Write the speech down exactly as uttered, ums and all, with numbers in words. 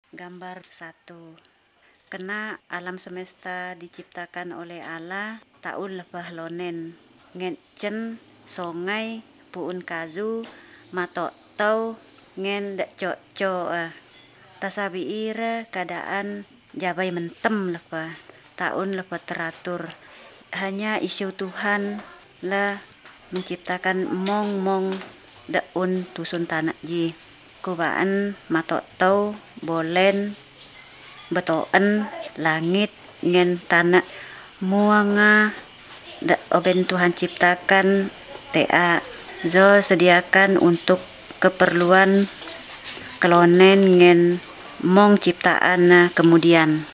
Gambar satu. Kena alam semesta diciptakan oleh Allah, taun lebah lonen. Ngencen songai puun kazu matok tau ngen dak cok cok ah. Tasabi ira keadaan jabai mentem lepa. Taun lepa teratur. Hanya isu Tuhan lah menciptakan mong-mong daun tusun tanah ji. Kubaan matok tau bolen betoen langit ngen tanah muanga da oben Tuhan ciptakan tea zo sediakan untuk keperluan kelonen ngen mong ciptaan kemudian.